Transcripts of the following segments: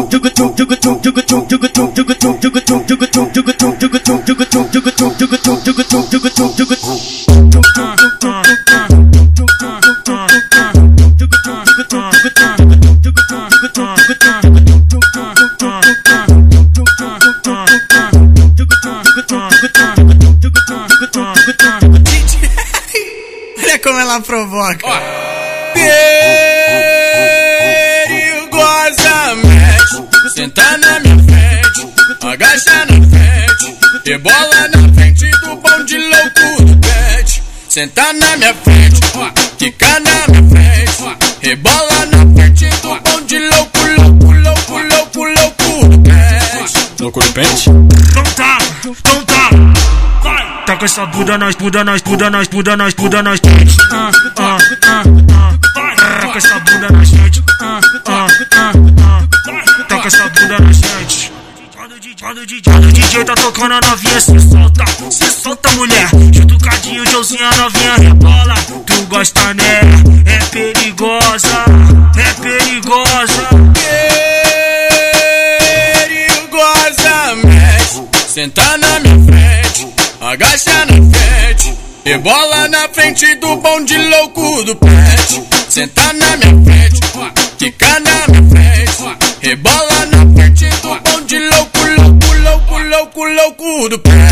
Olha como ela provoca. Perigosamente, senta na minha frente, agacha na frente, rebola na frente do bonde louco do pet. Senta na minha frente, quica na minha frente, rebola na frente do bonde louco, louco, louco, louco, louco do pet. Louco do pet? Então tá, vai. Tá com essa bunda nas pet. Vai, tá com essa bunda nas frente. Tá com essa bunda nas frente. Quando o DJ tá tocando a novinha, cê solta mulher. Junto com a Joãozinho, a novinha rebola. Tu gosta né? É perigosa. Perigosamente, senta na minha frente, agacha na frente, rebola na frente do bonde louco do pet. Senta na minha frente, quica na minha frente, rebola na frente do bonde louco, louco, louco, louco, louco do pet.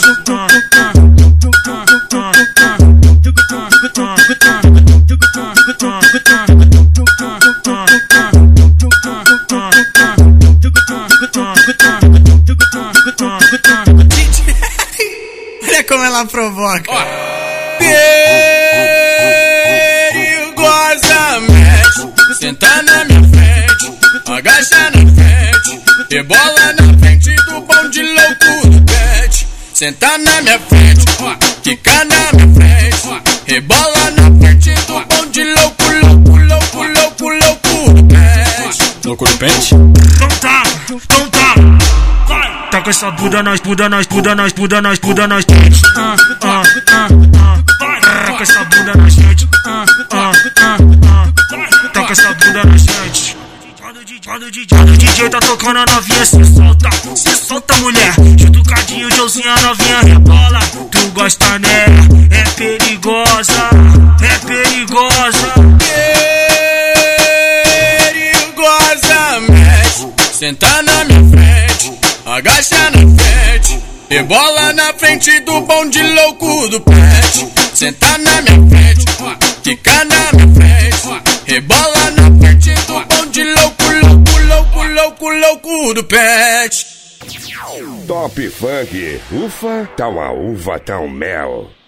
Olha como ela provoca. Perigosamente, senta na minha frente, agacha na frente, rebola na frente do bonde louco do pet. Senta na minha frente, quica na minha frente, rebola na frente do bonde louco, louco, louco, louco, louco do pet. Louco do pet? Então tá, vai. Tá com essa bunda nas pet. Vai, tá com essa bunda nas frente. Tá com essa bunda nas frente. Quando o DJ tá tocando a novinha, cê solta mulher. Junto com a Joãozinho, a novinha rebola. Tu gosta né? É perigosa. Perigosamente, senta na minha frente, agacha na frente, rebola na frente do bonde louco do pet. Senta na minha frente, quica na minha frente, rebola na frente do bonde louco, louco, louco, louco, louco do pet. Top Funk, ufa, tá uma uva, tá um mel.